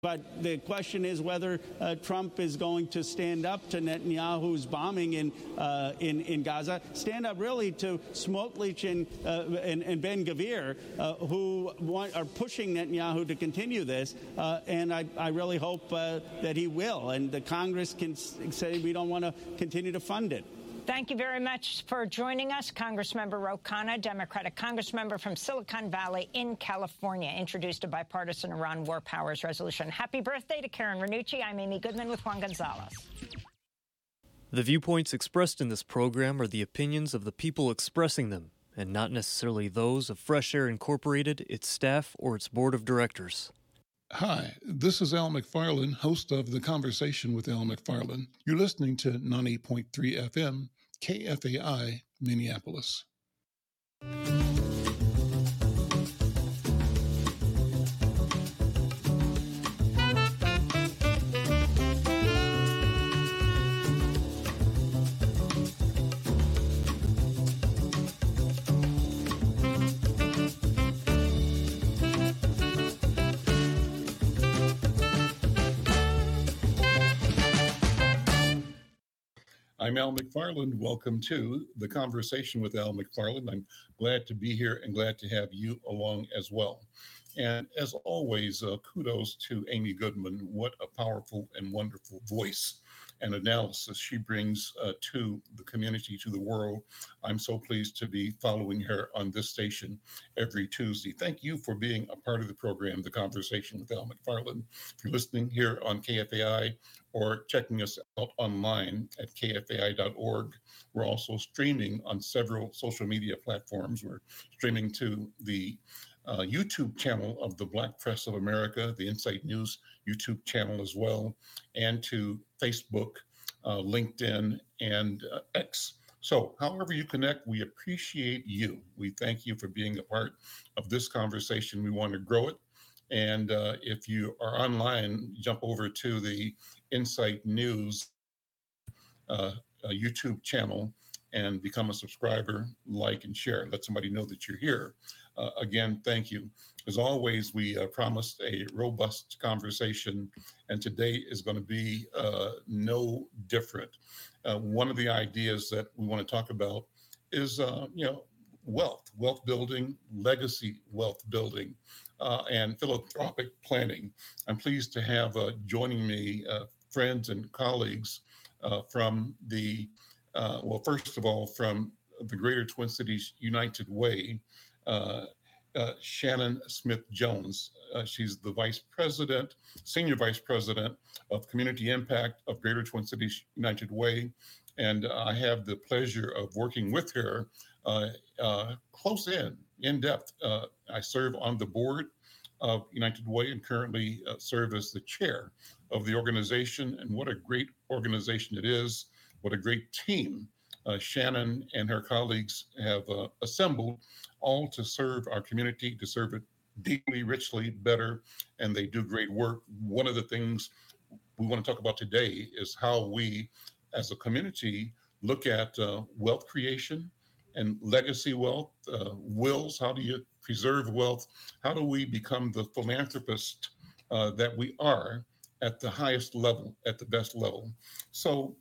But the question is whether Trump is going to stand up to Netanyahu's bombing in Gaza, stand up really to Smotrich and Ben Gvir, who are pushing Netanyahu to continue this. And I really hope that he will. And the Congress can say we don't want to continue to fund it. Thank you very much for joining us. Congressmember Ro Khanna, Democratic congressmember from Silicon Valley in California, introduced a bipartisan Iran war powers resolution. Happy birthday to Karen Ranucci. I'm Amy Goodman with Juan Gonzalez. The viewpoints expressed in this program are the opinions of the people expressing them, and not necessarily those of Fresh Air Incorporated, its staff, or its board of directors. Hi, this is Al McFarland, host of The Conversation with Al McFarland. You're listening to 90.3 FM, KFAI, Minneapolis. I'm Al McFarland. Welcome to The Conversation with Al McFarland. I'm glad to be here and glad to have you along as well. And as always, kudos to Amy Goodman. What a powerful and wonderful voice and analysis she brings to the community, to the world. I'm so pleased to be following her on this station every Tuesday. Thank you for being a part of the program, The Conversation with Al McFarland. If you're listening here on KFAI or checking us out online at kfai.org, we're also streaming on several social media platforms. We're streaming to the YouTube channel of the Black Press of America, the Insight News YouTube channel as well, and to Facebook, LinkedIn, and X. So however you connect, we appreciate you. We thank you for being a part of this conversation. We want to grow it. And if you are online, jump over to the Insight News YouTube channel and become a subscriber, like, and share. Let somebody know that you're here. Again, thank you. As always, we promised a robust conversation, and today is going to be no different. One of the ideas that we want to talk about is, wealth building, legacy wealth building, and philanthropic planning. I'm pleased to have joining me friends and colleagues from the, first of all, from the Greater Twin Cities United Way, Shannon Smith Jones. She's the Senior Vice President of Community Impact of Greater Twin Cities United Way. And I have the pleasure of working with her close in depth. I serve on the board of United Way and currently serve as the chair of the organization. And what a great organization it is. What a great team Shannon and her colleagues have assembled, all to serve our community, to serve it deeply, richly, better, and they do great work. One of the things we want to talk about today is how we, as a community, look at wealth creation and legacy wealth, wills. How do you preserve wealth? How do we become the philanthropist that we are at the highest level, at the best level? So,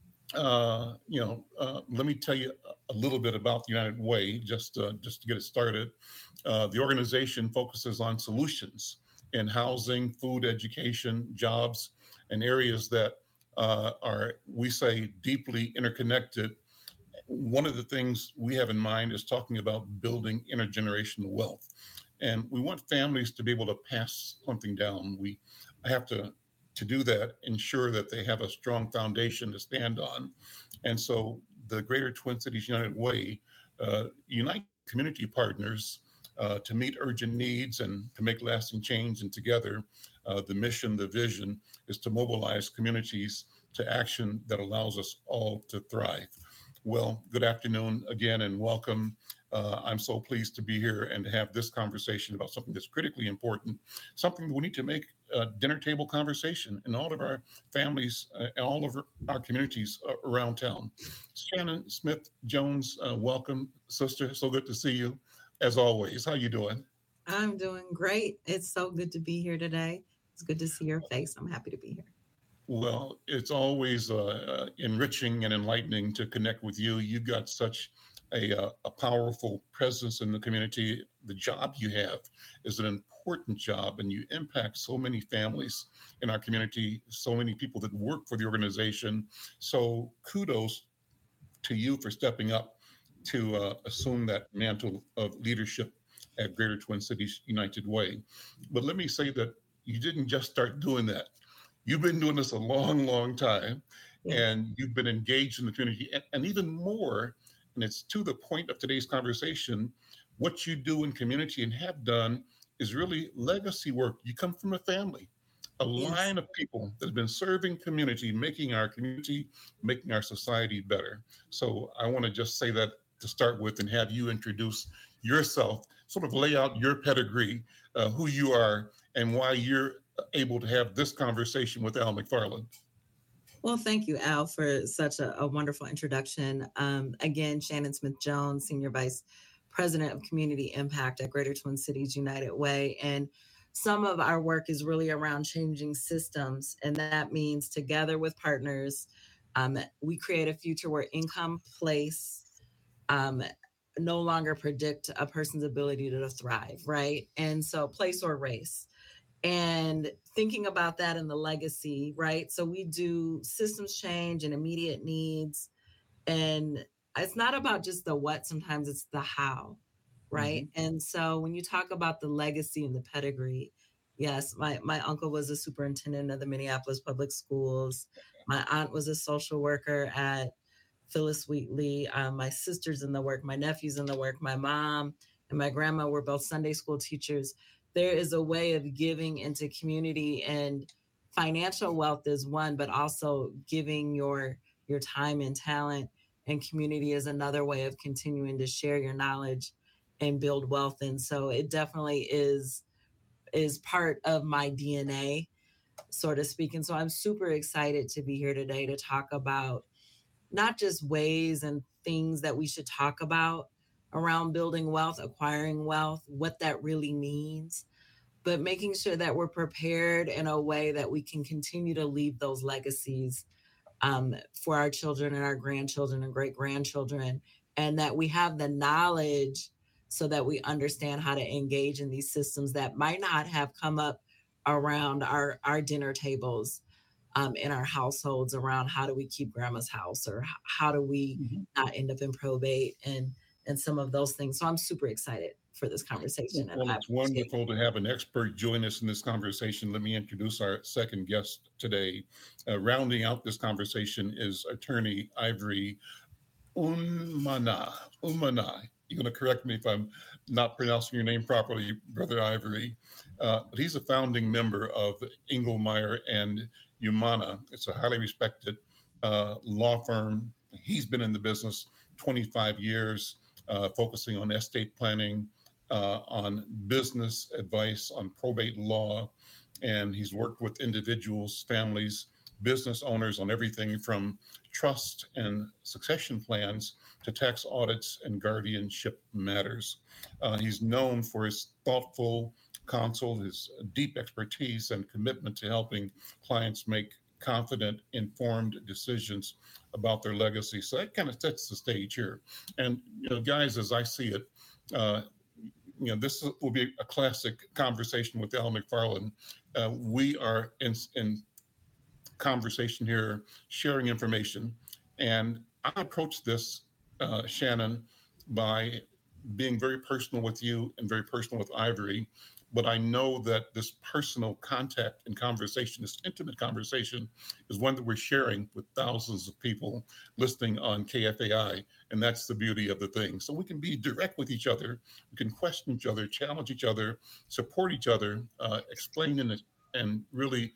let me tell you a little bit about the United Way, just to get it started. The organization focuses on solutions in housing, food, education, jobs, and areas that are, we say, deeply interconnected. One of the things we have in mind is talking about building intergenerational wealth. And we want families to be able to pass something down. We have to do that, ensure that they have a strong foundation to stand on. And so the Greater Twin Cities United Way unite community partners to meet urgent needs and to make lasting change. And together, the mission, the vision is to mobilize communities to action that allows us all to thrive. Well, good afternoon again and welcome. I'm so pleased to be here and to have this conversation about something that's critically important, something that we need to make a dinner table conversation in all of our families and all of our communities around town. Shannon Smith Jones, welcome, sister. So good to see you, as always. How you doing? I'm doing great. It's so good to be here today. It's good to see your face. I'm happy to be here. Well, it's always enriching and enlightening to connect with you. You've got such a powerful presence in the community. The job you have is an important job, and you impact so many families in our community, so many people that work for the organization. So kudos to you for stepping up to assume that mantle of leadership at Greater Twin Cities United Way. But let me say that you didn't just start doing that. You've been doing this a long, long time, and you've been engaged in the community, and even more, and it's to the point of today's conversation, what you do in community and have done is really legacy work. You come from a family, a line of people that have been serving community, making our community, making our society better. So I want to just say that to start with and have you introduce yourself, sort of lay out your pedigree, who you are, and why you're able to have this conversation with Al McFarland. Well, thank you, Al, for such a wonderful introduction. Again, Shannon Smith-Jones, Senior Vice President of Community Impact at Greater Twin Cities United Way. And some of our work is really around changing systems. And that means together with partners, we create a future where income, place, no longer predict a person's ability to thrive, right? And so place or race. And thinking about that in the legacy, right? So we do systems change and immediate needs. And it's not about just the what, sometimes it's the how, right? And so when you talk about the legacy and the pedigree, yes, my uncle was a superintendent of the Minneapolis Public Schools. My aunt was a social worker at Phyllis Wheatley. My sister's in the work, my nephew's in the work, my mom and my grandma were both Sunday school teachers. There is a way of giving into community, and financial wealth is one, but also giving your time and talent and community is another way of continuing to share your knowledge and build wealth. And so it definitely is part of my DNA, so to speak. And so I'm super excited to be here today to talk about not just ways and things that we should talk about around building wealth, acquiring wealth, what that really means, but making sure that we're prepared in a way that we can continue to leave those legacies for our children and our grandchildren and great-grandchildren, and that we have the knowledge so that we understand how to engage in these systems that might not have come up around our dinner tables in our households, around how do we keep grandma's house, or how do we not end up in probate and some of those things. So I'm super excited for this conversation. Well, it's wonderful to have an expert join us in this conversation. Let me introduce our second guest today. Rounding out this conversation is attorney Ivory Umana. You're going to correct me if I'm not pronouncing your name properly, Brother Ivory. But he's a founding member of Engelmeyer and Umana. It's a highly respected law firm. He's been in the business 25 years, focusing on estate planning, on business advice, on probate law. And he's worked with individuals, families, business owners on everything from trust and succession plans to tax audits and guardianship matters. He's known for his thoughtful counsel, his deep expertise and commitment to helping clients make confident, informed decisions about their legacy. So that kind of sets the stage here. And, guys, as I see it, this will be a classic conversation with Al McFarland. We are in conversation here, sharing information. And I approach this, Shannon, by being very personal with you and very personal with Ivory. But I know that this personal contact and conversation, this intimate conversation, is one that we're sharing with thousands of people listening on KFAI. And that's the beauty of the thing. So we can be direct with each other. We can question each other, challenge each other, support each other, explain and really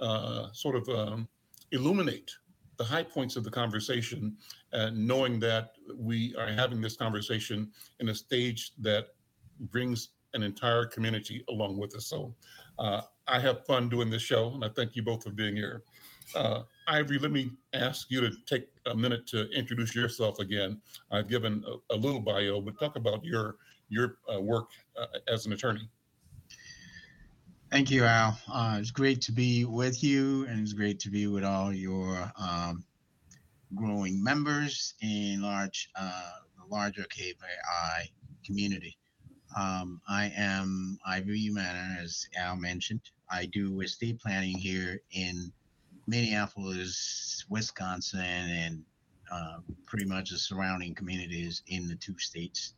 illuminate the high points of the conversation, knowing that we are having this conversation in a stage that brings an entire community along with us. So I have fun doing this show, and I thank you both for being here. Ivory, let me ask you to take a minute to introduce yourself again. I've given a little bio, but talk about your work as an attorney. Thank you, Al. It's great to be with you, and it's great to be with all your growing members in the larger KVI community. I am Ivy Manor, as Al mentioned. I do estate planning here in Minneapolis, Wisconsin, and pretty much the surrounding communities in the two states.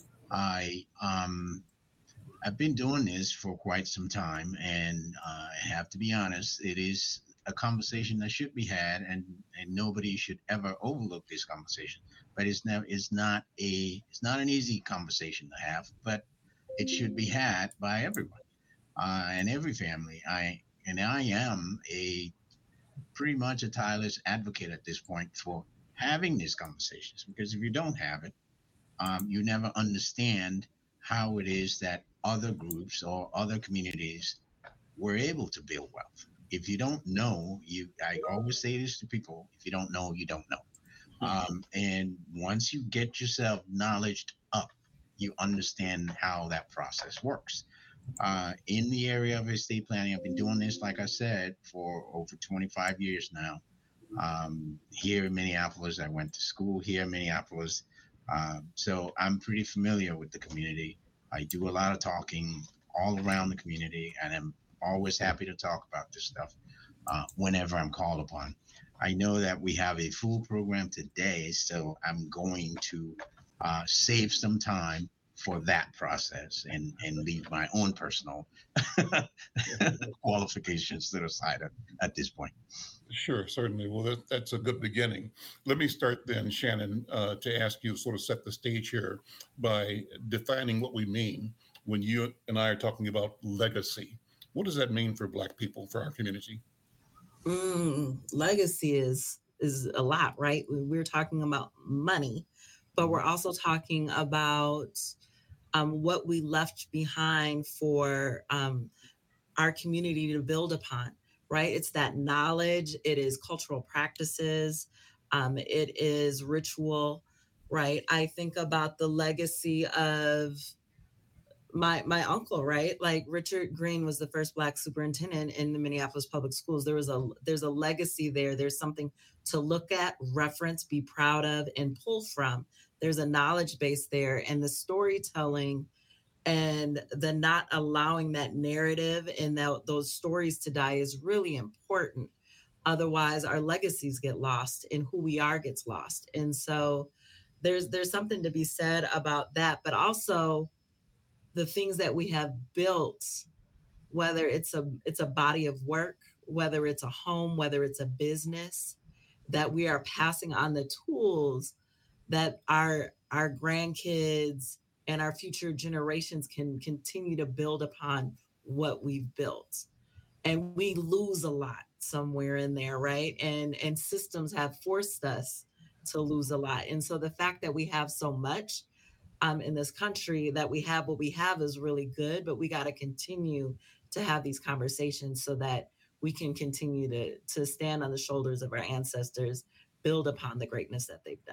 I've been doing this for quite some time, and I have to be honest, it is a conversation that should be had, and nobody should ever overlook this conversation. But it's not an easy conversation to have, but it should be had by everyone and every family. I am a pretty much a tireless advocate at this point for having these conversations, because if you don't have it, you never understand how it is that other groups or other communities were able to build wealth. If you don't know, I always say this to people: if you don't know, you don't know. And once you get yourself knowledged up, you understand how that process works. In the area of estate planning, I've been doing this, like I said, for over 25 years now. Here in Minneapolis, I went to school here in Minneapolis. So I'm pretty familiar with the community. I do a lot of talking all around the community, and I'm always happy to talk about this stuff whenever I'm called upon. I know that we have a full program today, so I'm going to save some time for that process and leave my own personal qualifications to the side at this point. Sure, certainly. Well, that's a good beginning. Let me start then, Shannon, to ask you, sort of set the stage here by defining what we mean when you and I are talking about legacy. What does that mean for Black people, for our community? Legacy is a lot, right? We're talking about money, but we're also talking about what we left behind for our community to build upon, right? It's that knowledge, it is cultural practices, it is ritual, right? I think about the legacy of my uncle, right? Like Richard Green was the first Black superintendent in the Minneapolis public schools. There's a legacy there. There's something to look at, reference, be proud of, and pull from. There's a knowledge base there, and the storytelling and the not allowing that narrative and those stories to die is really important. Otherwise, our legacies get lost, and who we are gets lost. And so there's something to be said about that, but also the things that we have built, whether it's a body of work, whether it's a home, whether it's a business, that we are passing on the tools that our grandkids and our future generations can continue to build upon what we've built. And we lose a lot somewhere in there, right? And systems have forced us to lose a lot. And so the fact that we have so much in this country, that we have what we have, is really good, but we got to continue to have these conversations so that we can continue to stand on the shoulders of our ancestors, build upon the greatness that they've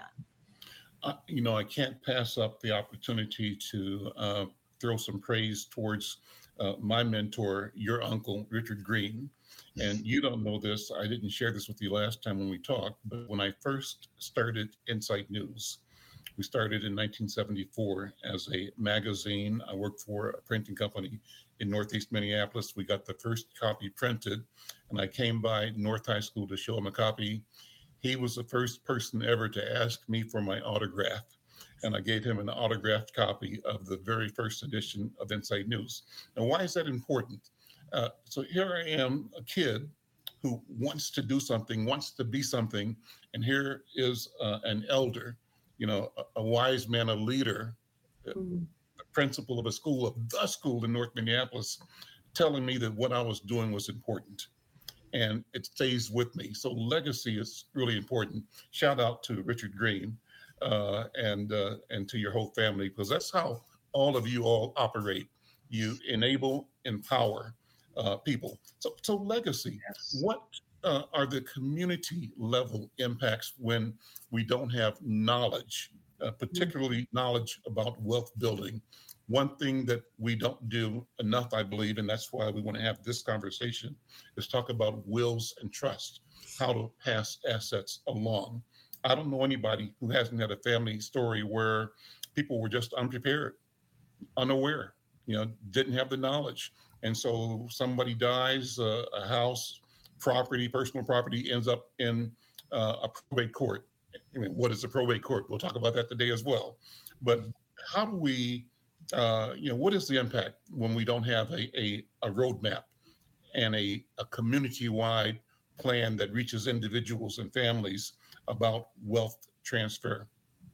done. I can't pass up the opportunity to throw some praise towards my mentor, your uncle, Richard Green. And you don't know this, I didn't share this with you last time when we talked, but when I first started Insight News, we started in 1974 as a magazine. I worked for a printing company in Northeast Minneapolis. We got the first copy printed, and I came by North High School to show him a copy. He was the first person ever to ask me for my autograph, and I gave him an autographed copy of the very first edition of Insight News. Now, why is that important? So here I am, a kid who wants to do something, wants to be something, and here is an elder, a wise man, a leader, the principal of the school in North Minneapolis, telling me that what I was doing was important. And it stays with me. So legacy is really important. Shout out to Richard Green and to your whole family, because that's how all of you all operate. You enable, empower people. So legacy, yes. What are the community level impacts when we don't have knowledge, particularly knowledge about wealth building? One thing that we don't do enough, I believe, and that's why we want to have this conversation, is talk about wills and trust, how to pass assets along. I don't know anybody who hasn't had a family story where people were just unprepared, unaware, didn't have the knowledge. And so somebody dies, a house, property, personal property ends up in a probate court. I mean, what is a probate court? We'll talk about that today as well. But how do we, what is the impact when we don't have a roadmap and a community-wide plan that reaches individuals and families about wealth transfer?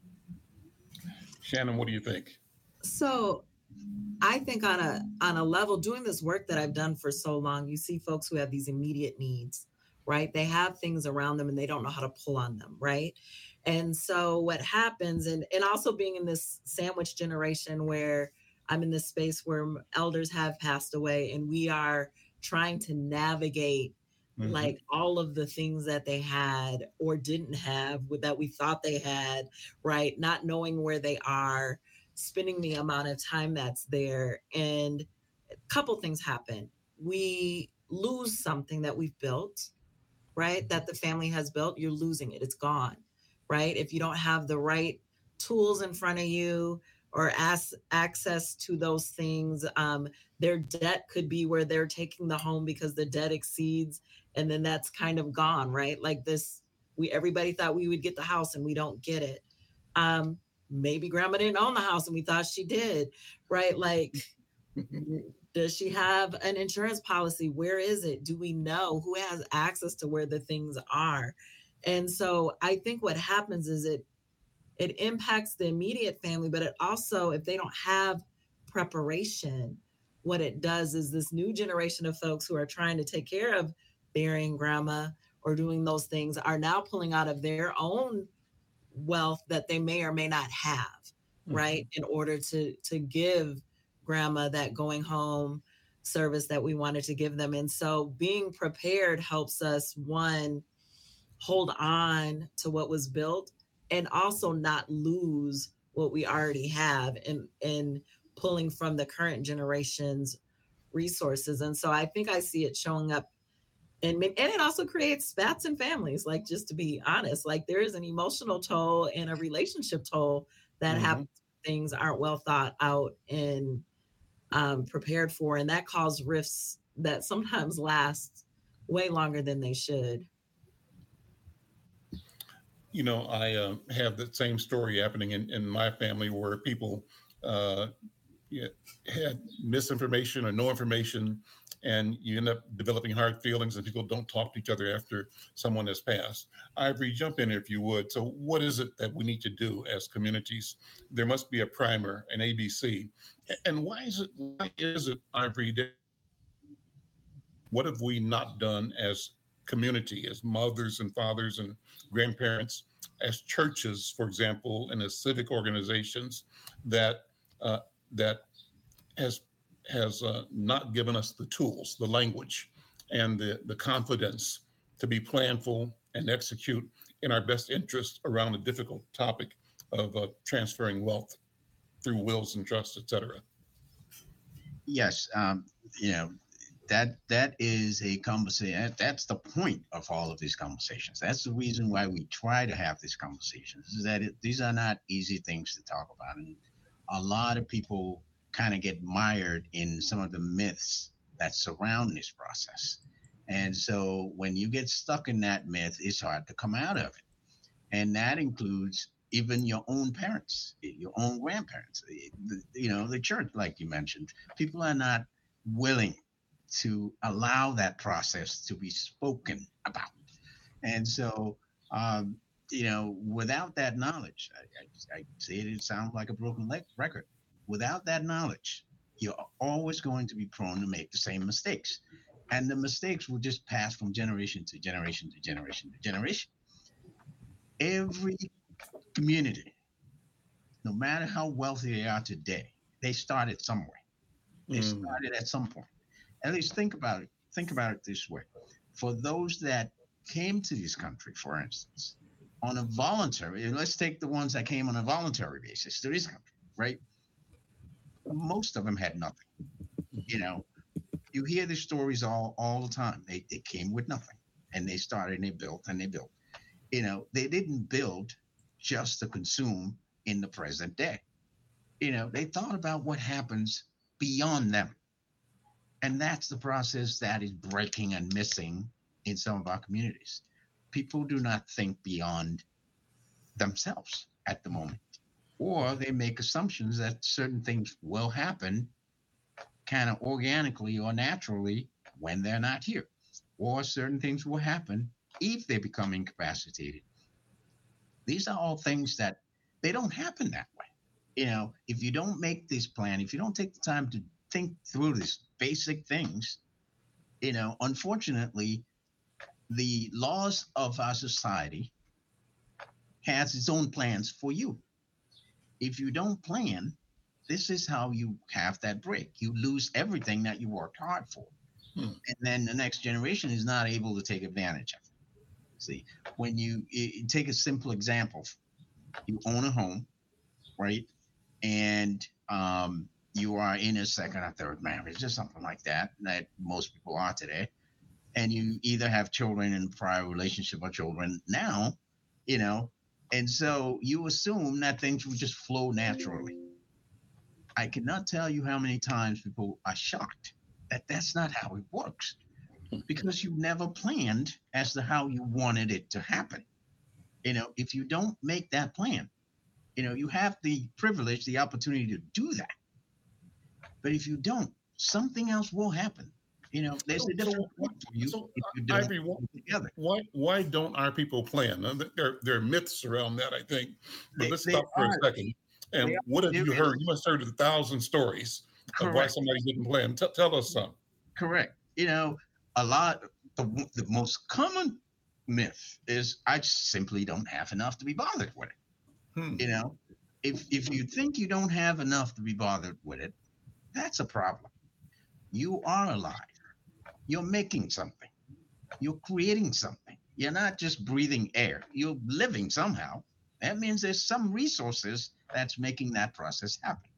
Shannon, what do you think? So I think on a level, doing this work that I've done for so long, you see folks who have these immediate needs, right? They have things around them and they don't know how to pull on them, right? And so what happens, and also being in this sandwich generation where I'm in this space where elders have passed away and we are trying to navigate like all of the things that they had or didn't have that we thought they had, right? Not knowing where they are, spending the amount of time that's there. And a couple things happen. We lose something that we've built, right? That the family has built, you're losing it. It's gone, right? If you don't have the right tools in front of you or access to those things, their debt could be where they're taking the home because the debt exceeds, and then that's kind of gone, right? Like this, everybody thought we would get the house and we don't get it. Maybe grandma didn't own the house and we thought she did, right? Like, does she have an insurance policy? Where is it? Do we know who has access to where the things are? And so I think what happens is it impacts the immediate family, but it also, if they don't have preparation, what it does is this new generation of folks who are trying to take care of burying grandma or doing those things are now pulling out of their own wealth that they may or may not have, right? In order to give grandma that going home service that we wanted to give them. And so being prepared helps us, one, hold on to what was built and also not lose what we already have in pulling from the current generation's resources. And so I think I see it showing up. And it also creates spats in families, like, just to be honest, like there is an emotional toll and a relationship toll that happens when things aren't well thought out and prepared for. And that causes rifts that sometimes last way longer than they should. I have the same story happening in my family where people had misinformation or no information, and you end up developing hard feelings and people don't talk to each other after someone has passed. Ivory, jump in if you would. So what is it that we need to do as communities? There must be a primer, an ABC. And why is it, Ivory, what have we not done as community, as mothers and fathers and grandparents, as churches, for example, and as civic organizations that has not given us the tools, the language, and the confidence to be planful and execute in our best interest around the difficult topic of transferring wealth through wills and trusts, et cetera? Yes, that is a conversation. That's the point of all of these conversations. That's the reason why we try to have these conversations, is that these are not easy things to talk about. And a lot of people kind of get mired in some of the myths that surround this process. And so when you get stuck in that myth, it's hard to come out of it. And that includes even your own parents, your own grandparents, the church, like you mentioned. People are not willing to allow that process to be spoken about. And so, without that knowledge, I say it sounds like a broken record. Without that knowledge, you're always going to be prone to make the same mistakes. And the mistakes will just pass from generation to generation to generation to generation. Every community, no matter how wealthy they are today, they started somewhere. They started at some point. At least think about it. Think about it this way. For those that came to this country, for instance, on a voluntary, let's take the ones that came on a voluntary basis to this country, right? most of them had nothing. You know, you hear the stories all the time. They came with nothing, and they started and they built and they built. You know, they didn't build just to consume in the present day. You know, they thought about what happens beyond them. And that's the process that is breaking and missing in some of our communities. People do not think beyond themselves at the moment, or they make assumptions that certain things will happen kind of organically or naturally when they're not here, or certain things will happen if they become incapacitated. These are all things that they don't happen that way. You know, if you don't make this plan, if you don't take the time to think through these basic things, you know, unfortunately, the laws of our society has its own plans for you. If you don't plan, this is how you have that break. You lose everything that you worked hard for. And then the next generation is not able to take advantage of it. See, when you take a simple example, you own a home, right? And you are in a second or third marriage or something like that most people are today. And you either have children in a prior relationship or children now, you know, and so you assume that things will just flow naturally. I cannot tell you how many times people are shocked that that's not how it works, because you never planned as to how you wanted it to happen. You know, if you don't make that plan, you know, you have the privilege, the opportunity to do that. But if you don't, something else will happen. You know, there's a different point for you if you don't Ivory, put it together. why don't our people plan? There are myths around that, I think. But let's stop for a second. And what have you heard? You must have heard 1,000 stories of why somebody didn't plan. Tell us some. Correct. You know, the most common myth is I simply don't have enough to be bothered with it. You know, if you think you don't have enough to be bothered with it, that's a problem. You are alive. You're making something. You're creating something. You're not just breathing air. You're living somehow. That means there's some resources that's making that process happen.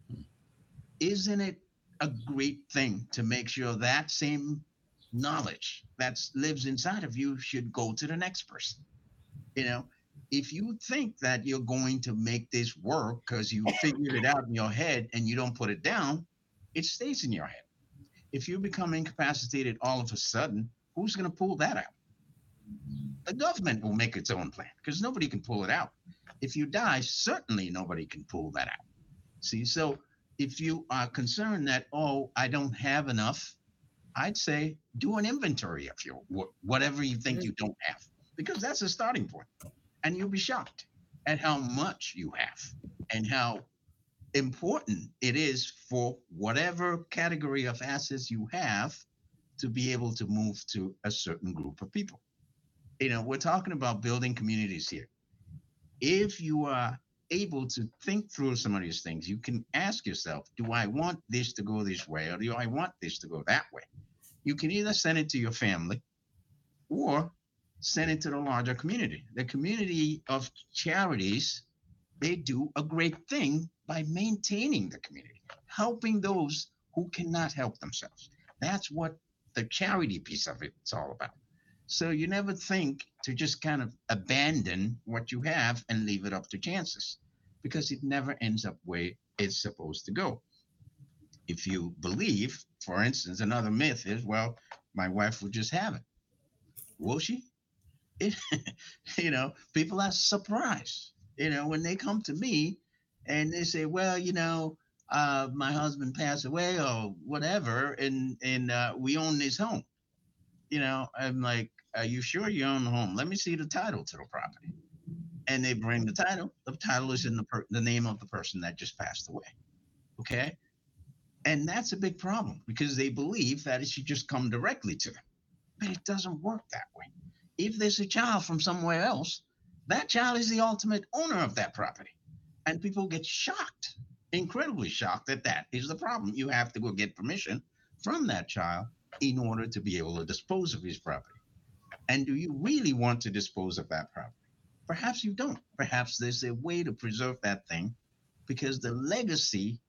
Isn't it a great thing to make sure that same knowledge that lives inside of you should go to the next person? You know, if you think that you're going to make this work because you figured it out in your head and you don't put it down, it stays in your head. If you become incapacitated all of a sudden, who's going to pull that out? The government will make its own plan because nobody can pull it out. If you die, certainly nobody can pull that out. See, so if you are concerned that, oh, I don't have enough, I'd say do an inventory of your whatever you think you don't have, because that's a starting point. And you'll be shocked at how much you have and how important it is for whatever category of assets you have to be able to move to a certain group of people. You know, we're talking about building communities here. If you are able to think through some of these things, you can ask yourself, do I want this to go this way, or do I want this to go that way? You can either send it to your family or send it to the larger community. The community of charities, they do a great thing by maintaining the community, helping those who cannot help themselves. That's what the charity piece of it's all about. So you never think to just kind of abandon what you have and leave it up to chances, because it never ends up where it's supposed to go. If you believe, for instance, another myth is, well, my wife would just have it. Will she? You know, people are surprised, you know, when they come to me and they say, well, you know, my husband passed away or whatever, and we own this home. You know, I'm like, are you sure you own the home? Let me see the title to the property. And they bring the title. The title is in the name of the person that just passed away. Okay. And that's a big problem because they believe that it should just come directly to them. But it doesn't work that way. If there's a child from somewhere else, that child is the ultimate owner of that property. And people get shocked, incredibly shocked that that is the problem. You have to go get permission from that child in order to be able to dispose of his property. And do you really want to dispose of that property? Perhaps you don't. Perhaps there's a way to preserve that thing because the legacy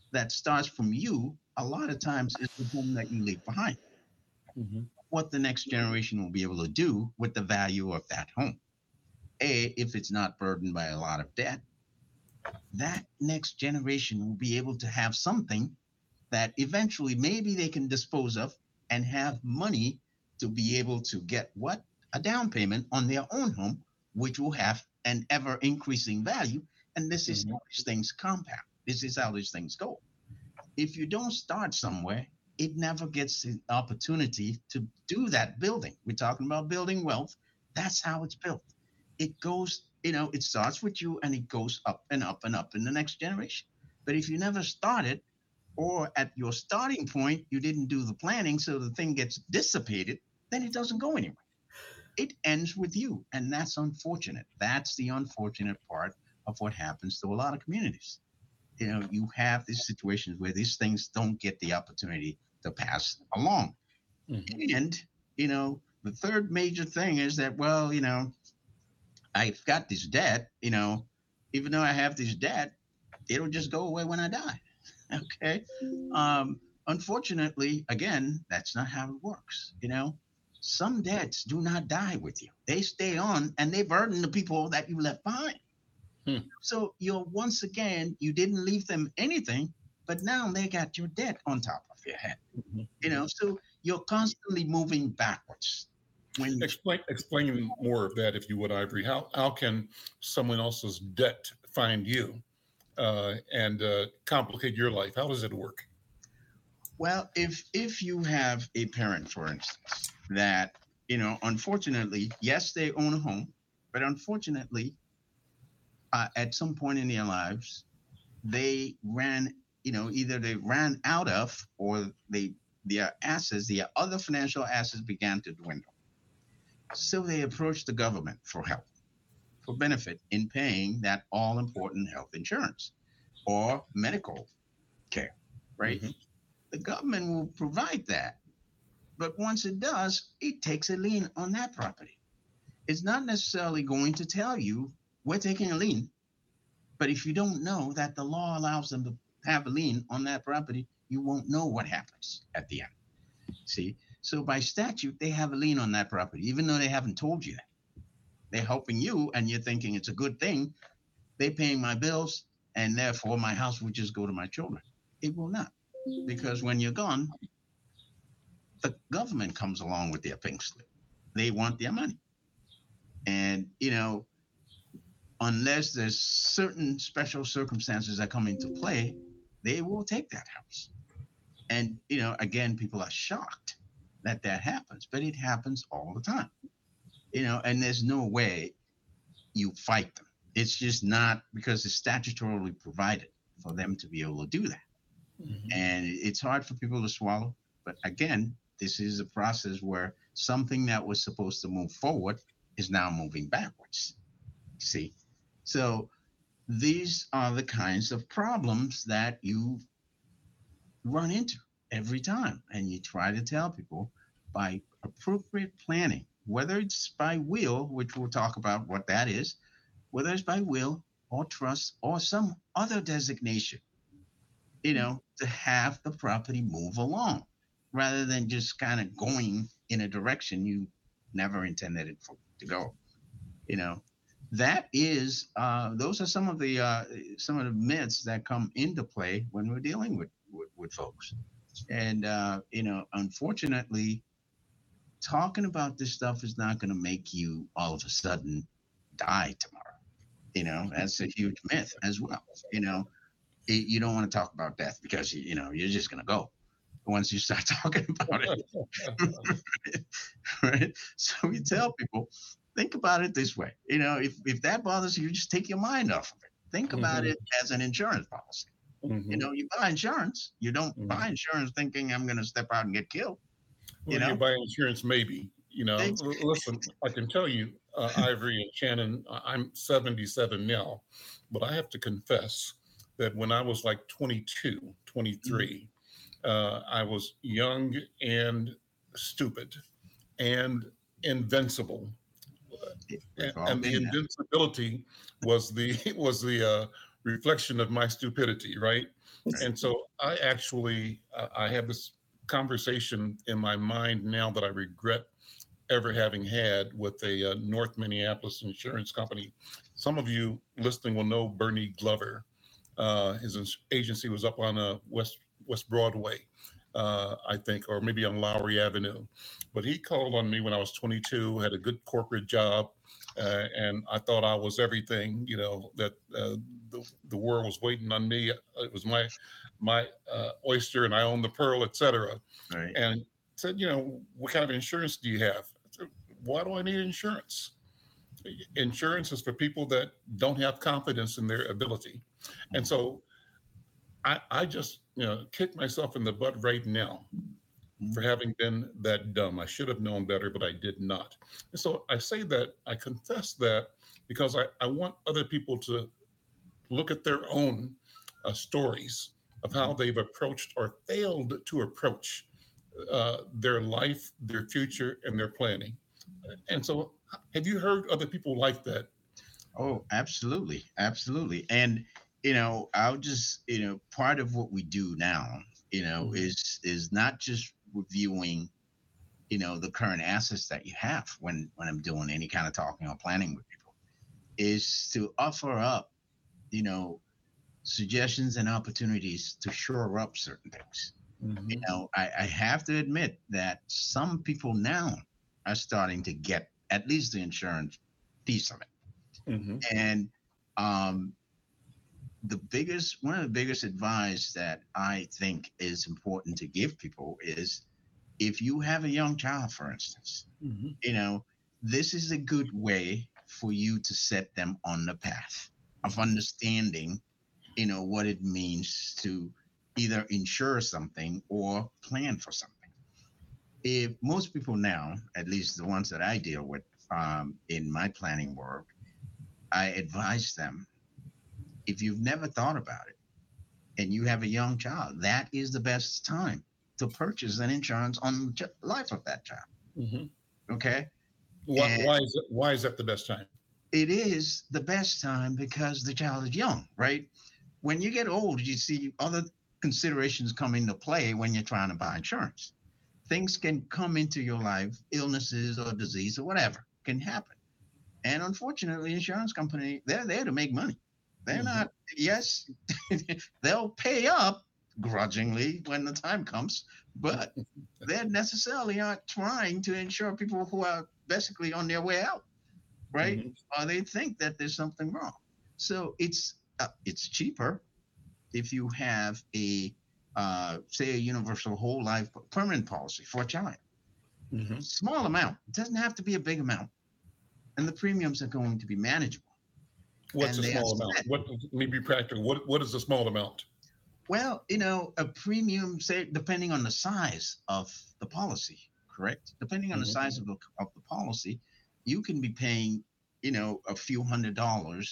that starts from you, a lot of times is the home that you leave behind. Mhm. What the next generation will be able to do with the value of that home. If it's not burdened by a lot of debt, that next generation will be able to have something that eventually maybe they can dispose of and have money to be able to get what? A down payment on their own home, which will have an ever increasing value. And this is how these things compound. This is how these things go. If you don't start somewhere, it never gets the opportunity to do that building. We're talking about building wealth. That's how it's built. It goes, it starts with you and it goes up and up and up in the next generation. But if you never started, or at your starting point, you didn't do the planning, so the thing gets dissipated, then it doesn't go anywhere. It ends with you. And that's unfortunate. That's the unfortunate part of what happens to a lot of communities. You have these situations where these things don't get the opportunity to pass along. Mhm. And, the third major thing is that, well, I've got this debt, even though I have this debt, it'll just go away when I die. Okay. Unfortunately, again, that's not how it works. Some debts do not die with you. They stay on and they burden the people that you left behind. Hmm. So once again, you didn't leave them anything, but now they got your debt on top of your head. So you're constantly moving backwards. Explain more of that, if you would, Ivory. How can someone else's debt find you and complicate your life? How does it work? Well, if you have a parent, for instance, that unfortunately, yes, they own a home, but unfortunately, at some point in their lives, they ran, either they ran out of, or their assets, their other financial assets began to dwindle. So they approached the government for help, for benefit in paying that all important health insurance or medical care, right? Mhm. The government will provide that. But once it does, it takes a lien on that property. It's not necessarily going to tell you we're taking a lien, but if you don't know that the law allows them to have a lien on that property, you won't know what happens at the end. See? So by statute, they have a lien on that property, even though they haven't told you that. They're helping you and you're thinking it's a good thing. They're paying my bills and therefore my house will just go to my children. It will not. Because when you're gone, the government comes along with their pink slip. They want their money. And, unless there's certain special circumstances that come into play, they will take that house. And, again, people are shocked that happens, but it happens all the time, and there's no way you fight them. It's just not, because it's statutorily provided for them to be able to do that. Mhm. And it's hard for people to swallow. But again, this is a process where something that was supposed to move forward is now moving backwards. See? So these are the kinds of problems that you run into every time. And you try to tell people, by appropriate planning, whether it's by will, which we'll talk about what that is, whether it's by will or trust or some other designation, to have the property move along rather than just kind of going in a direction you never intended it to go. That is, those are some of the myths that come into play when we're dealing with folks. And, unfortunately, talking about this stuff is not going to make you all of a sudden die tomorrow. That's a huge myth as well. You don't want to talk about death because, you're just going to go once you start talking about it. Right? So we tell people, think about it this way. If that bothers you, just take your mind off of it. Think about it as an insurance policy. Mhm. You buy insurance. You don't Mhm. buy insurance thinking I'm going to step out and get killed. Well, you buy insurance, maybe. Listen, I can tell you, Ivory and Shannon, I'm 77 now, but I have to confess that when I was like 22, 23, I was young and stupid and invincible. And the invincibility was the reflection of my stupidity, right? And so I actually, I have this conversation in my mind now that I regret ever having had with a North Minneapolis insurance company. Some of you listening will know Bernie Glover. His agency was up on West Broadway, I think, or maybe on Lowry Avenue. But he called on me when I was 22, had a good corporate job, and I thought I was everything, that the world was waiting on me. It was my oyster, and I owned the pearl, etc. Right. And said, what kind of insurance do you have? I said, why do I need insurance? Insurance is for people that don't have confidence in their ability. And so I just, kick myself in the butt right now for having been that dumb. I should have known better, but I did not. And so I say that, I confess that, because I want other people to look at their own stories of how they've approached or failed to approach their life, their future, and their planning. And so have you heard other people like that? Oh, absolutely. Absolutely. And, I'll just, part of what we do now, is not just reviewing, the current assets that you have when I'm doing any kind of talking or planning with people, is to offer up, suggestions and opportunities to shore up certain things. I have to admit that some people now are starting to get at least the insurance piece of it. And one of the biggest advice that I think is important to give people is, if you have a young child, for instance, this is a good way for you to set them on the path of understanding, what it means to either insure something or plan for something. If most people now, at least the ones that I deal with in my planning work, I advise them, if you've never thought about it and you have a young child, that is the best time to purchase an insurance on the life of that child. Okay? Why is that the best time? It is the best time because the child is young, right? When you get old, you see other considerations come into play when you're trying to buy insurance. Things can come into your life, illnesses or disease or whatever can happen. And unfortunately, insurance company, they're there to make money. They're not, yes, they'll pay up grudgingly when the time comes, but they necessarily aren't trying to insure people who are basically on their way out, right? Or they think that there's something wrong. So it's cheaper if you have a say a universal whole life permanent policy for a child. Small amount. It doesn't have to be a big amount. And the premiums are going to be manageable. What's a small amount? Let me be practical. What is a small amount? Well, a premium, say, depending on the size of the policy, correct? Depending on the size of the policy, you can be paying, a few $100s,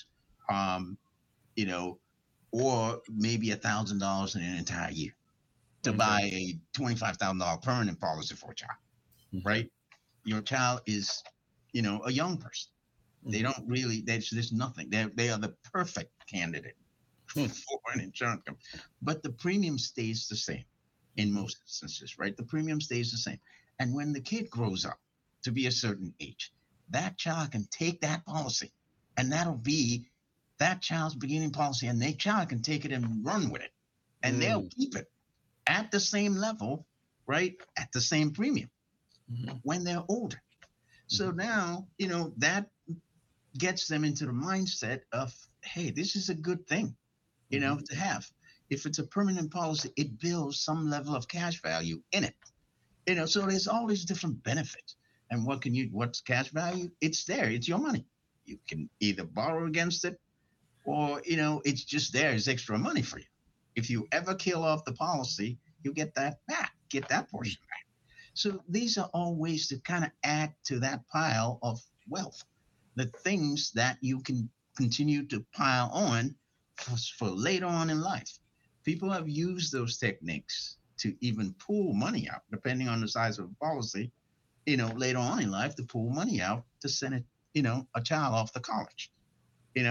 or maybe $1,000 in an entire year to buy a $25,000 permanent policy for a child, right? Your child is, a young person. They don't really, there's nothing. They are the perfect candidate for an insurance company. But the premium stays the same in most instances, right? The premium stays the same. And when the kid grows up to be a certain age, that child can take that policy, and that'll be that child's beginning policy, and that child can take it and run with it. And they'll keep it at the same level, right? At the same premium when they're older. So now, that gets them into the mindset of, hey, this is a good thing, to have. If it's a permanent policy, it builds some level of cash value in it. So there's all these different benefits. And what's cash value? It's there. It's your money. You can either borrow against it or, it's just there as extra money for you. If you ever kill off the policy, you get that back, get that portion back. So these are all ways to kind of add to that pile of wealth, the things that you can continue to pile on for later on in life. People have used those techniques to even pull money out, depending on the size of the policy, later on in life, to pull money out to send it, a child off to college,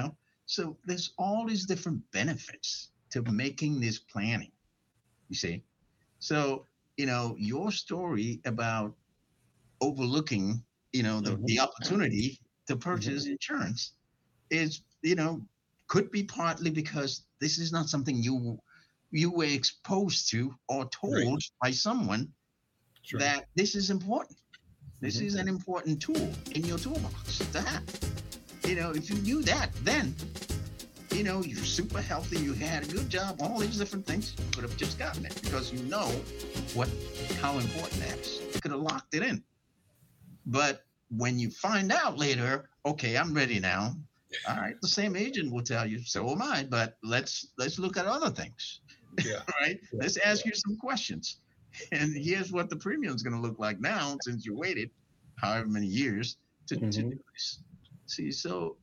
So there's all these different benefits to making this planning, you see. So, your story about overlooking, the opportunity to purchase insurance is, could be partly because this is not something you were exposed to or told by someone that this is important. This is an important tool in your toolbox to have. If you knew that, then, you're super healthy, you had a good job, all these different things, you could have just gotten it because you know how important that is. You could have locked it in. But when you find out later, okay, I'm ready now. All right, the same agent will tell you, so am I, but let's look at other things. Yeah. Right? Yeah. Let's ask you some questions. And here's what the premium is going to look like now since you waited however many years to do this. See, so,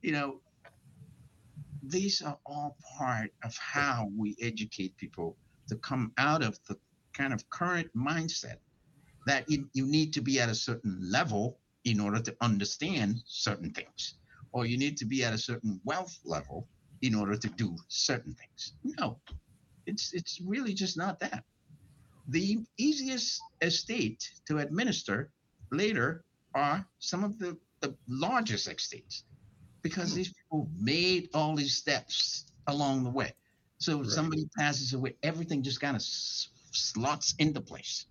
these are all part of how we educate people to come out of the kind of current mindset that you need to be at a certain level in order to understand certain things, or you need to be at a certain wealth level in order to do certain things. No, it's really just not that. The easiest estate to administer later are some of the largest estates, because these people made all these steps along the way. So somebody passes away, everything just kind of slots into place.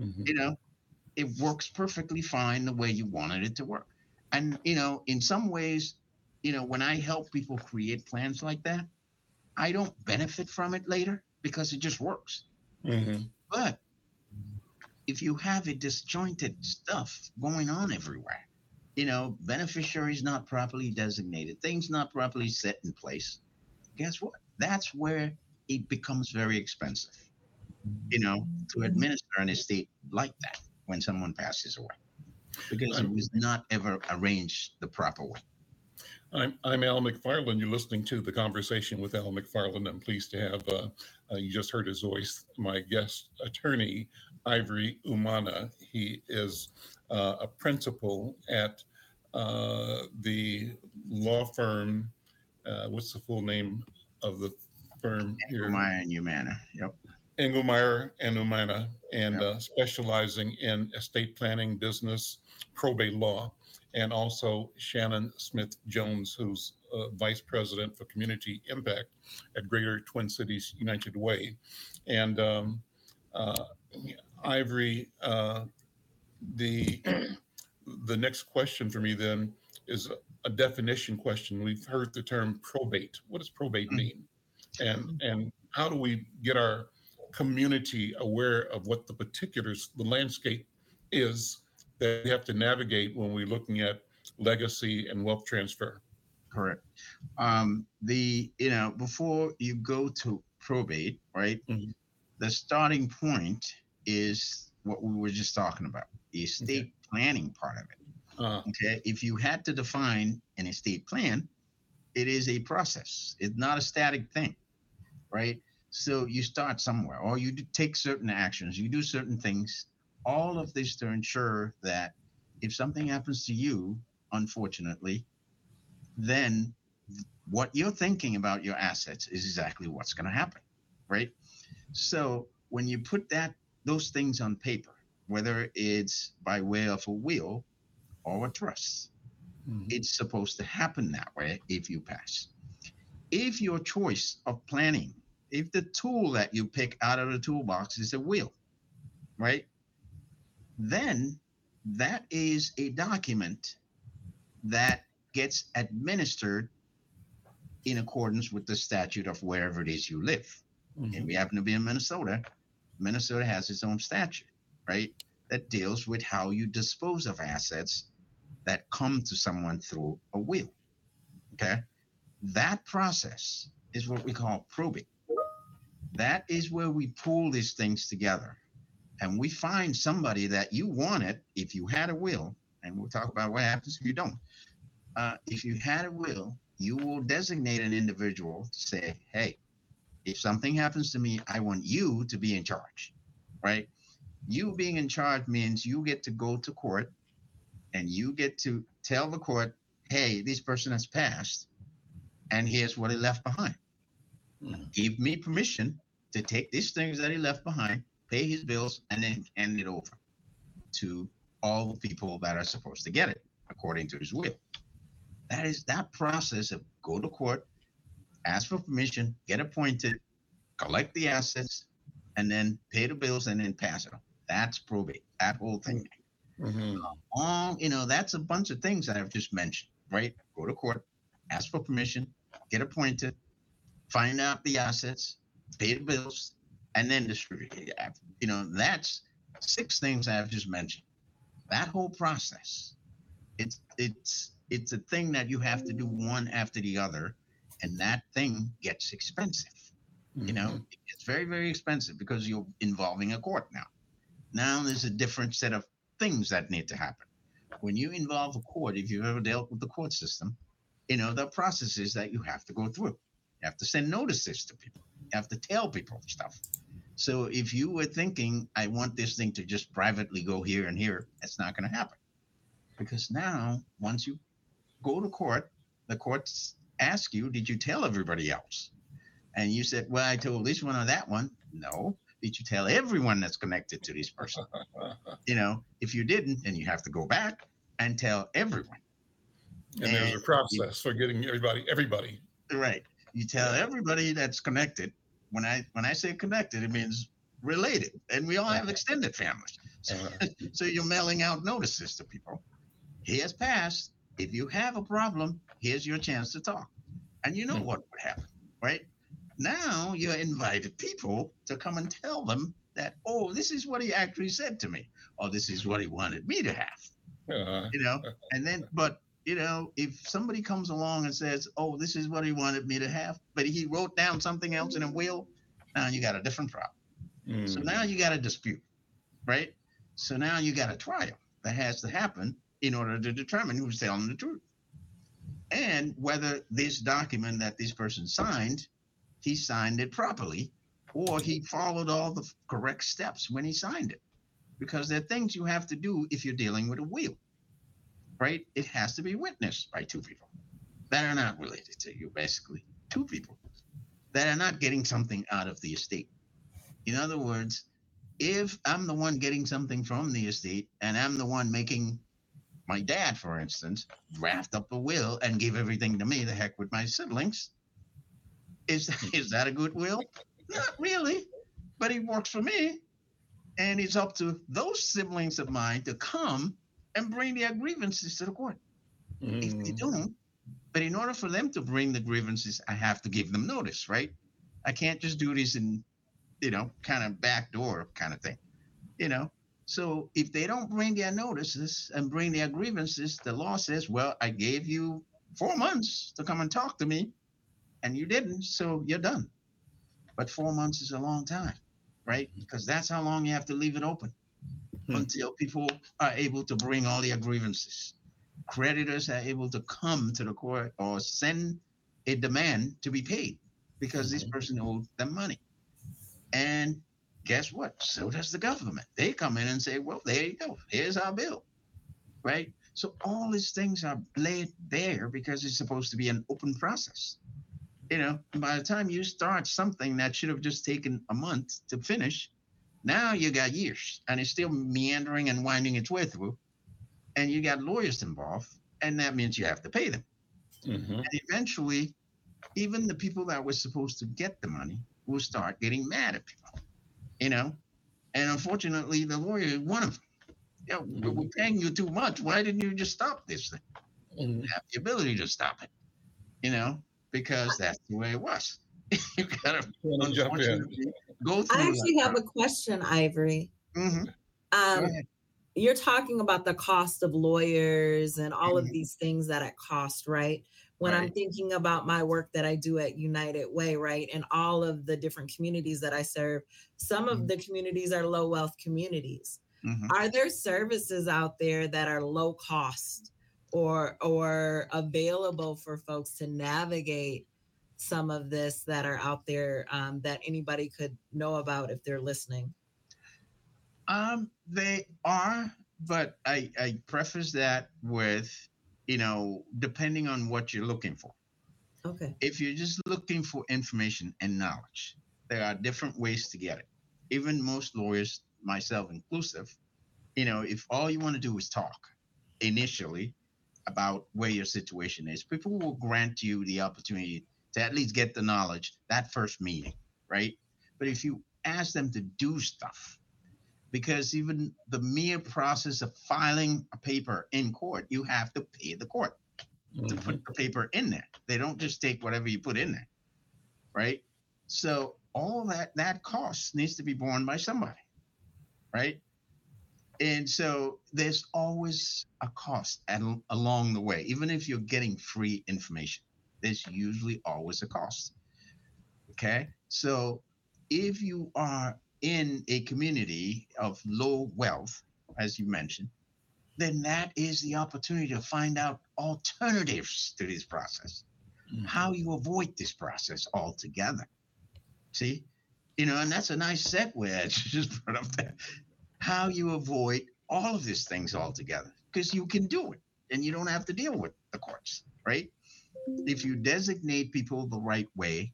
It works perfectly fine the way you wanted it to work. And, in some ways, when I help people create plans like that, I don't benefit from it later because it just works. But if you have a disjointed stuff going on everywhere, beneficiaries not properly designated, things not properly set in place, guess what? That's where it becomes very expensive, to administer an estate like that when someone passes away, because it was not ever arranged the proper way. I'm Al McFarland. You're listening to The Conversation with Al McFarland. I'm pleased to have, you just heard his voice, my guest attorney, Ivory Umana. He is a principal at the law firm. What's the full name of the firm here? Engelmeyer and Umana. Yep. Engelmeyer and Umana, and specializing in estate planning, business, probate law, and also Shannon Smith Jones, who's Vice President for Community Impact at Greater Twin Cities United Way. And Ivory, the next question for me then is a definition question. We've heard the term probate. What does probate mean? And how do we get our community aware of what the landscape is that we have to navigate when we're looking at legacy and wealth transfer? Correct. Before you go to probate, right? The starting point is what we were just talking about, the estate planning part of it. Okay. If you had to define an estate plan, it is a process. It's not a static thing, right? So you start somewhere, or you take certain actions, you do certain things, all of this to ensure that if something happens to you, unfortunately, then what you're thinking about your assets is exactly what's going to happen, right? So when you put those things on paper, whether it's by way of a will or a trust, it's supposed to happen that way if you pass. If your choice of planning, if the tool that you pick out of the toolbox is a will, right? Then that is a document that gets administered in accordance with the statute of wherever it is you live. And we happen to be in Minnesota. Minnesota has its own statute, right? That deals with how you dispose of assets that come to someone through a will, okay? That process is what we call probate. That is where we pull these things together and we find somebody that you wanted. If you had a will, and we'll talk about what happens if you don't. If you had a will, you will designate an individual to say, hey, if something happens to me, I want you to be in charge, right? You being in charge means you get to go to court and you get to tell the court, hey, this person has passed. And here's what he left behind. Give me permission to take these things that he left behind, pay his bills, and then hand it over to all the people that are supposed to get it according to his will. That is that process of go to court, ask for permission, get appointed, collect the assets, and then pay the bills and then pass it on. That's probate, that whole thing. That's a bunch of things that I've just mentioned, right? Go to court, ask for permission, get appointed, find out the assets, pay the bills, and then distribute it. That's 6 things I've just mentioned. That whole process, it's a thing that you have to do one after the other, and that thing gets expensive. It's very, very expensive because you're involving a court now. Now there's a different set of things that need to happen. When you involve a court, if you've ever dealt with the court system, the processes that you have to go through. You have to send notices to people. You have to tell people stuff. So if you were thinking, I want this thing to just privately go here and here, that's not going to happen. Because now, once you go to court, the courts ask you, did you tell everybody else? And you said, well, I told this one or that one. No. Did you tell everyone that's connected to this person? If you didn't, then you have to go back and tell everyone. And there's a process for getting everybody. Right. You tell everybody that's connected. When I say connected, it means related. And we all have extended families. So you're mailing out notices to people. Here's passed. If you have a problem, here's your chance to talk. And you know what would happen, right? Now you're invited people to come and tell them that, oh, this is what he actually said to me, or this is what he wanted me to have, and then, but, if somebody comes along and says, oh, this is what he wanted me to have, but he wrote down something else in a will, now you got a different problem. So now you got a dispute, right? So now you got a trial that has to happen in order to determine who's telling the truth. And whether this document that this person signed, he signed it properly, or he followed all the correct steps when he signed it. Because there are things you have to do if you're dealing with a will, right? It has to be witnessed by 2 people that are not related to you, basically. 2 people that are not getting something out of the estate. In other words, if I'm the one getting something from the estate and I'm the one making my dad, for instance, draft up a will and give everything to me, the heck with my siblings, is that a good will? Not really, but he works for me. And it's up to those siblings of mine to come and bring their grievances to the court. If they don't, but in order for them to bring the grievances, I have to give them notice, right? I can't just do this in, kind of backdoor kind of thing, So if they don't bring their notices and bring their grievances, the law says, well, I gave you 4 months to come and talk to me, and you didn't, so you're done. But 4 months is a long time, right? Because that's how long you have to leave it open until people are able to bring all their grievances. Creditors are able to come to the court or send a demand to be paid because this person owed them money. And guess what? So does the government. They come in and say, well, there you go. Here's our bill, right? So all these things are laid bare because it's supposed to be an open process. By the time you start something that should have just taken a month to finish, now you got years and it's still meandering and winding its way through. And you got lawyers involved, and that means you have to pay them. And eventually, even the people that were supposed to get the money will start getting mad at people, And unfortunately, the lawyer is one of them. We're paying you too much. Why didn't you just stop this thing? You have the ability to stop it, because that's the way it was. You got to unfortunately go through. I actually have a question, Ivory. You're talking about the cost of lawyers and all of these things that it costs, right? When I'm thinking about my work that I do at United Way, right? And all of the different communities that I serve, some of the communities are low wealth communities. Are there services out there that are low cost or available for folks to navigate some of this that are out there that anybody could know about if they're listening? They are, but I preface that with, depending on what you're looking for. Okay. If you're just looking for information and knowledge, there are different ways to get it. Even most lawyers, myself inclusive, if all you want to do is talk initially about where your situation is, people will grant you the opportunity to at least get the knowledge that first meeting, right? But if you ask them to do stuff, because even the mere process of filing a paper in court, you have to pay the court to put the paper in there. They don't just take whatever you put in there, right? So all that cost needs to be borne by somebody, right? And so there's always a cost along the way. Even if you're getting free information, there's usually always a cost. Okay. So if you are in a community of low wealth, as you mentioned, then that is the opportunity to find out alternatives to this process, how you avoid this process altogether. See, and that's a nice segue that you just brought up there. How you avoid all of these things altogether, because you can do it and you don't have to deal with the courts, right? If you designate people the right way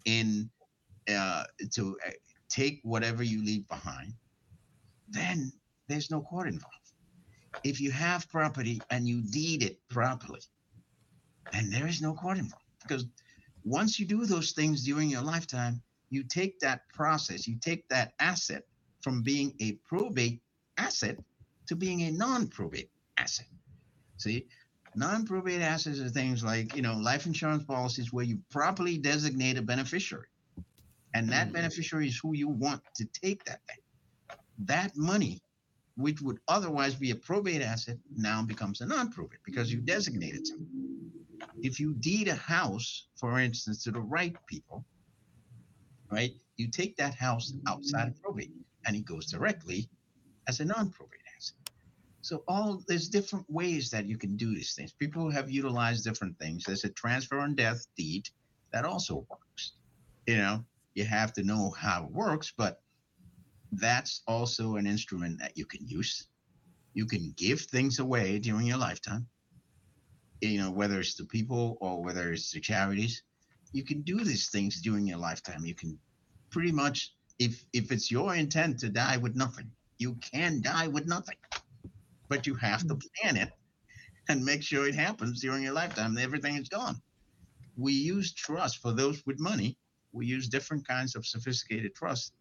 to take whatever you leave behind, then there's no court involved. If you have property and you deed it properly, then there is no court involved. Because once you do those things during your lifetime, you take that process, you take that asset from being a probate asset to being a non-probate asset. See, non-probate assets are things like, life insurance policies where you properly designate a beneficiary. And that beneficiary is who you want to take that thing. That money, which would otherwise be a probate asset, now becomes a non-probate because you designated something. If you deed a house, for instance, to the right people, right, you take that house outside of probate and it goes directly as a non-probate asset. So there's different ways that you can do these things. People have utilized different things. There's a transfer on death deed that also works. You have to know how it works, but that's also an instrument that you can use. You can give things away during your lifetime, whether it's to people or whether it's to charities. You can do these things during your lifetime. You can pretty much, if it's your intent to die with nothing, you can die with nothing, but you have to plan it and make sure it happens during your lifetime and everything is gone. We use trust for those with money. We use different kinds of sophisticated trust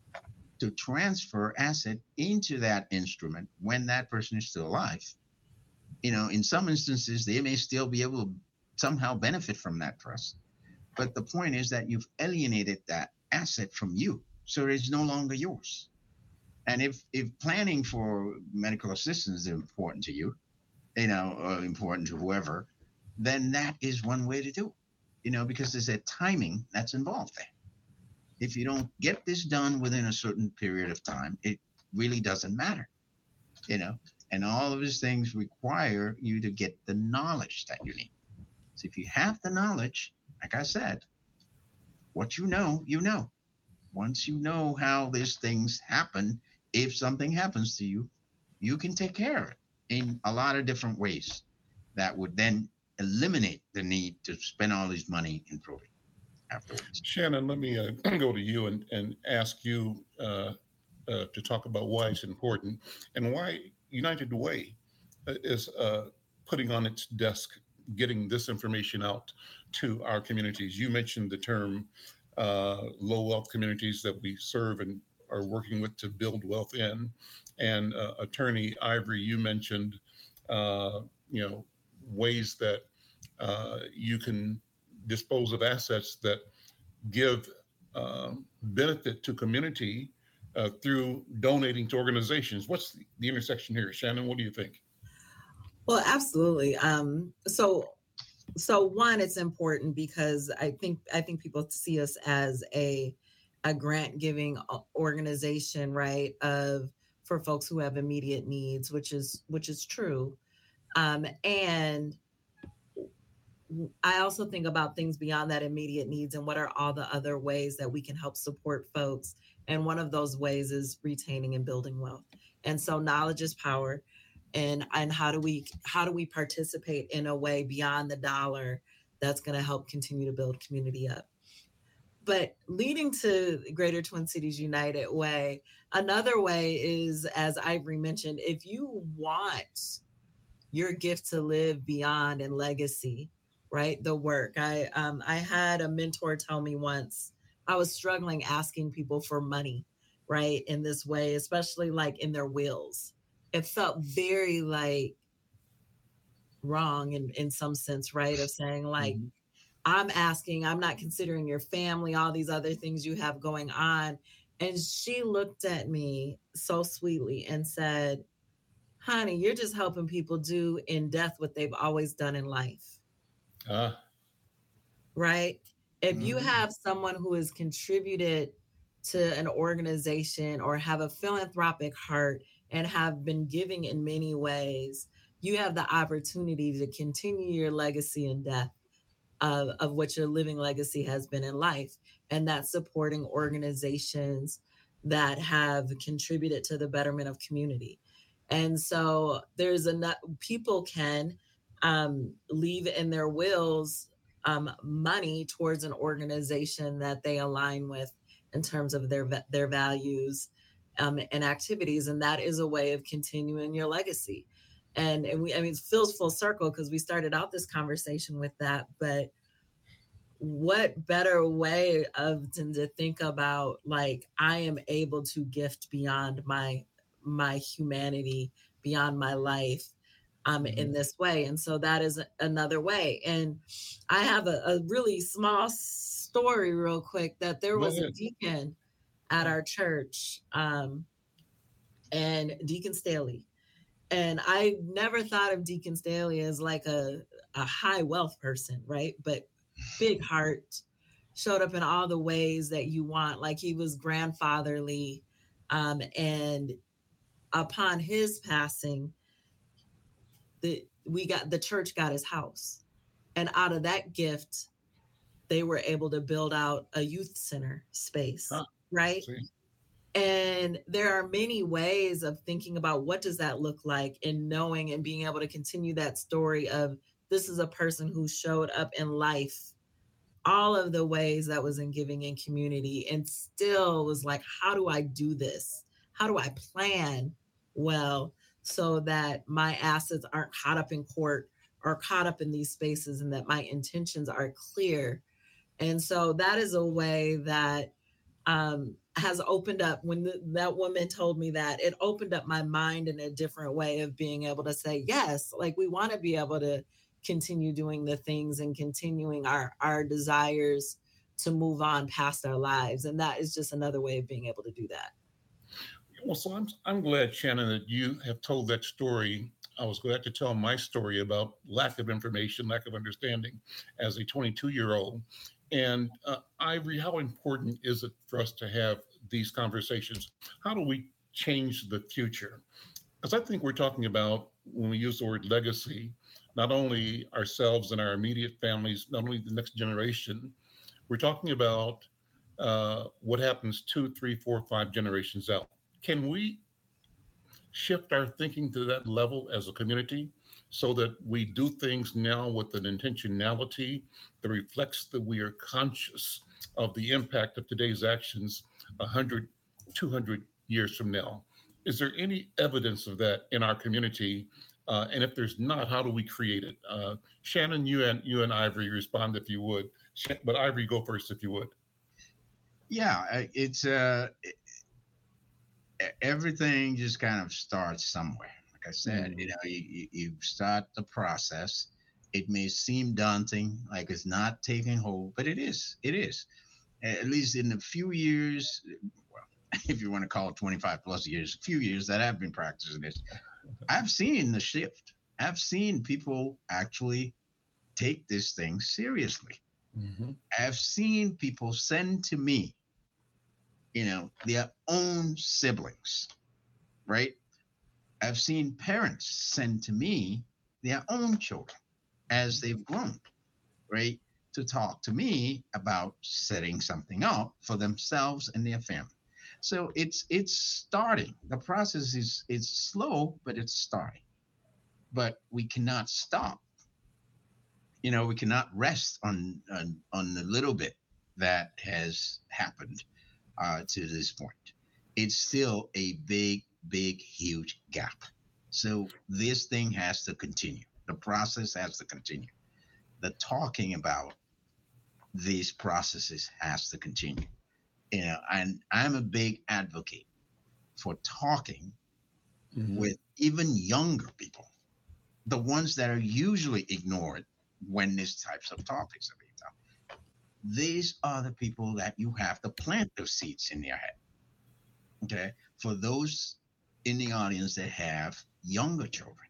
to transfer asset into that instrument when that person is still alive. In some instances, they may still be able to somehow benefit from that trust. But the point is that you've alienated that asset from you, so it's no longer yours. And if planning for medical assistance is important to you, or important to whoever, then that is one way to do it, because there's a timing that's involved there. If you don't get this done within a certain period of time, it really doesn't matter, and all of these things require you to get the knowledge that you need. So if you have the knowledge, like I said, what you know. Once you know how these things happen, if something happens to you, you can take care of it in a lot of different ways that would then eliminate the need to spend all this money in probate afterwards. Shannon, let me go to you and ask you to talk about why it's important and why United Way is putting on its desk, getting this information out to our communities. You mentioned the term low wealth communities that we serve and are working with to build wealth in. And Attorney Ivory, you mentioned, ways that you can dispose of assets that give benefit to community through donating to organizations. What's the intersection here? Shannon, what do you think? Well, absolutely. So one, it's important because I think people see us as a grant giving organization, right? For folks who have immediate needs, which is true. And I also think about things beyond that immediate needs and what are all the other ways that we can help support folks. And one of those ways is retaining and building wealth. And so knowledge is power. And how do we participate in a way beyond the dollar that's going to help continue to build community up. But leading to Greater Twin Cities United Way, another way is, as Ivory mentioned, if you want your gift to live beyond and legacy, right? The work. I had a mentor tell me once, I was struggling asking people for money, right? In this way, especially like in their wills. It felt very like wrong in some sense, right? Of saying like, I'm asking, I'm not considering your family, all these other things you have going on. And she looked at me so sweetly and said, honey, you're just helping people do in death what they've always done in life. Right? If you have someone who has contributed to an organization or have a philanthropic heart and have been giving in many ways, you have the opportunity to continue your legacy in death of what your living legacy has been in life. And that's supporting organizations that have contributed to the betterment of community. And so there's people can leave in their wills money towards an organization that they align with in terms of their values and activities. And that is a way of continuing your legacy. And it feels full circle because we started out this conversation with that, but what better way to think about, like, I am able to gift beyond my humanity, beyond my life in this way. And so that is another way. And I have a really small story real quick that there was a deacon at our church and Deacon Staley. And I never thought of Deacon Staley as like a high wealth person, right? But big heart, showed up in all the ways that you want. Like he was grandfatherly. And upon his passing, the church got his house. And out of that gift, they were able to build out a youth center space, right? And there are many ways of thinking about what does that look like, and knowing and being able to continue that story of this is a person who showed up in life, all of the ways that was in giving in community, and still was like, how do I do this? How do I plan well so that my assets aren't caught up in court or caught up in these spaces, and that my intentions are clear? And so that is a way that has opened up. When that woman told me that, it opened up my mind in a different way of being able to say, yes, like we want to be able to continue doing the things and continuing our desires to move on past our lives. And that is just another way of being able to do that. Well, so I'm glad, Shannon, that you have told that story. I was glad to tell my story about lack of information, lack of understanding as a 22-year-old. And Ivory, how important is it for us to have these conversations? How do we change the future? Because I think we're talking about, when we use the word legacy, not only ourselves and our immediate families, not only the next generation, we're talking about what happens 2, 3, 4, 5 generations out. Can we shift our thinking to that level as a community so that we do things now with an intentionality that reflects that we are conscious of the impact of today's actions 100, 200 years from now? Is there any evidence of that in our community? And if there's not, how do we create it? Shannon, you and Ivory respond if you would. But Ivory, go first if you would. Yeah, it's everything just kind of starts somewhere. Like I said, you start the process. It may seem daunting, like it's not taking hold, but it is. It is. At least in a few years, well, if you want to call it 25 plus years, a few years that I've been practicing this, I've seen the shift. I've seen people actually take this thing seriously. Mm-hmm. I've seen people send to me, their own siblings, right? I've seen parents send to me their own children as they've grown, right? To talk to me about setting something up for themselves and their family. So it's starting. The process is slow, but it's starting. But we cannot stop. we cannot rest on the little bit that has happened to this point. It's still a big, big, huge gap. So this thing has to continue. The process has to continue. The talking about these processes has to continue. And I'm a big advocate for talking with even younger people, the ones that are usually ignored when these types of topics are being done. These are the people that you have to plant those seeds in their head. Okay. For those in the audience that have younger children,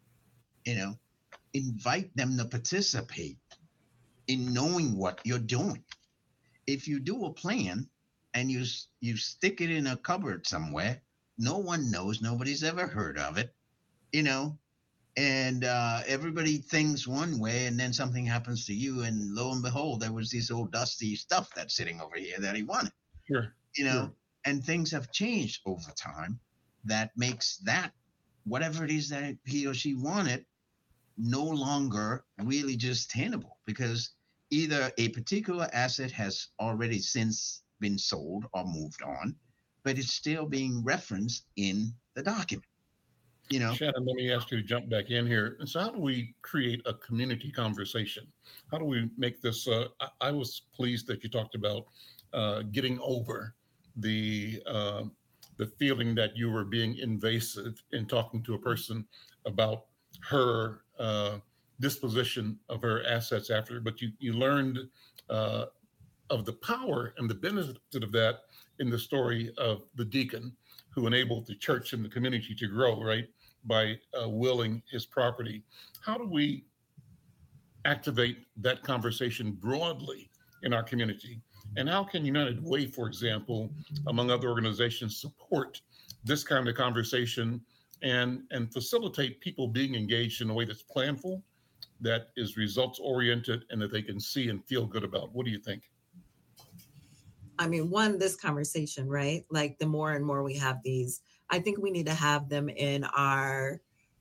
invite them to participate in knowing what you're doing. If you do a plan and you stick it in a cupboard somewhere, no one knows, nobody's ever heard of it, and everybody thinks one way, and then something happens to you, and lo and behold, there was this old dusty stuff that's sitting over here that he wanted. Sure. Sure. And things have changed over time that makes that, whatever it is that he or she wanted, no longer really just tenable, because either a particular asset has already since been sold or moved on, but it's still being referenced in the document. Shannon, let me ask you to jump back in here. So how do we create a community conversation? How do we make this? I was pleased that you talked about getting over the feeling that you were being invasive in talking to a person about her disposition of her assets after, but you learned of the power and the benefit of that in the story of the deacon who enabled the church and the community to grow, right, by willing his property. How do we activate that conversation broadly in our community? And how can United Way, for example, among other organizations, support this kind of conversation and facilitate people being engaged in a way that's planful, that is results oriented, and that they can see and feel good about? What do you think? I mean, this conversation, right? Like the more and more we have these, I think we need to have them in our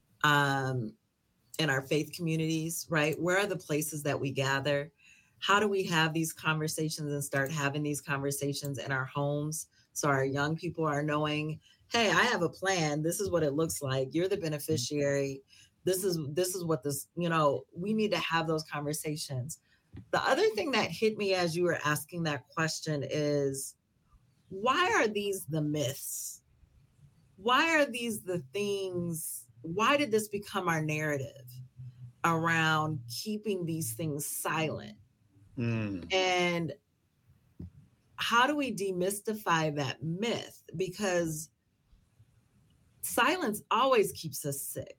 faith communities, right? Where are the places that we gather? How do we have these conversations and start having these conversations in our homes? So our young people are knowing, hey, I have a plan. This is what it looks like. You're the beneficiary. This is what this, we need to have those conversations. The other thing that hit me as you were asking that question is, why are these the myths? Why are these the things? Why did this become our narrative around keeping these things silent? And how do we demystify that myth? Because silence always keeps us sick,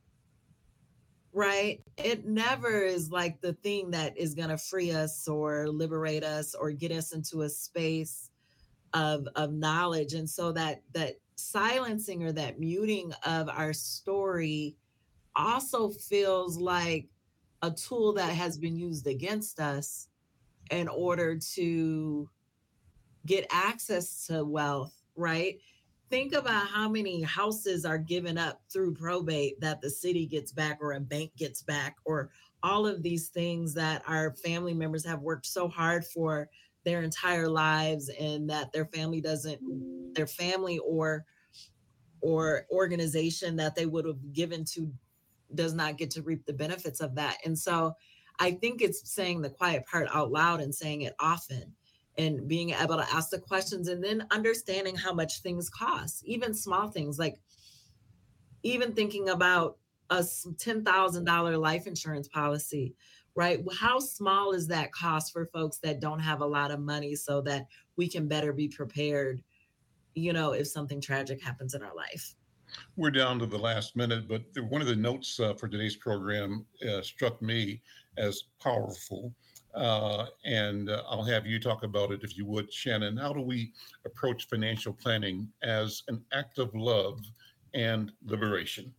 right? It never is like the thing that is going to free us or liberate us or get us into a space of knowledge. And so that silencing or that muting of our story also feels like a tool that has been used against us in order to get access to wealth, right? Think about how many houses are given up through probate that the city gets back or a bank gets back, or all of these things that our family members have worked so hard for their entire lives, and that their family or organization that they would have given to does not get to reap the benefits of that. And so I think it's saying the quiet part out loud and saying it often, and being able to ask the questions, and then understanding how much things cost, even small things, like even thinking about a $10,000 life insurance policy, right? How small is that cost for folks that don't have a lot of money, so that we can better be prepared, if something tragic happens in our life? We're down to the last minute, but one of the notes for today's program struck me as powerful. And I'll have you talk about it if you would, Shannon. How do we approach financial planning as an act of love and liberation?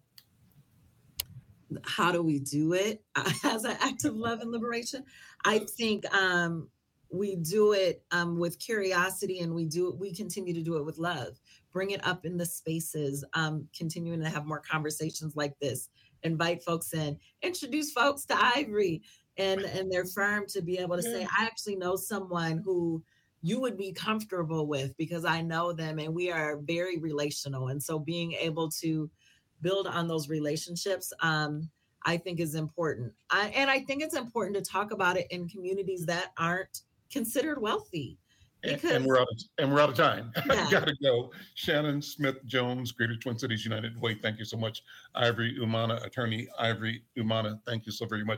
How do we do it as an act of love and liberation? I think we do it with curiosity, and we continue to do it with love. Bring it up in the spaces, continuing to have more conversations like this, invite folks in, introduce folks to Ivory, and their firm to be able to say, I actually know someone who you would be comfortable with because I know them and we are very relational. And so being able to build on those relationships, I think is important. And I think it's important to talk about it in communities that aren't considered wealthy. Because, and we're out of time. Yeah. Gotta go. Shannon Smith Jones, Greater Twin Cities United Way. Thank you so much. Ivory Umana, attorney Ivory Umana. Thank you so very much.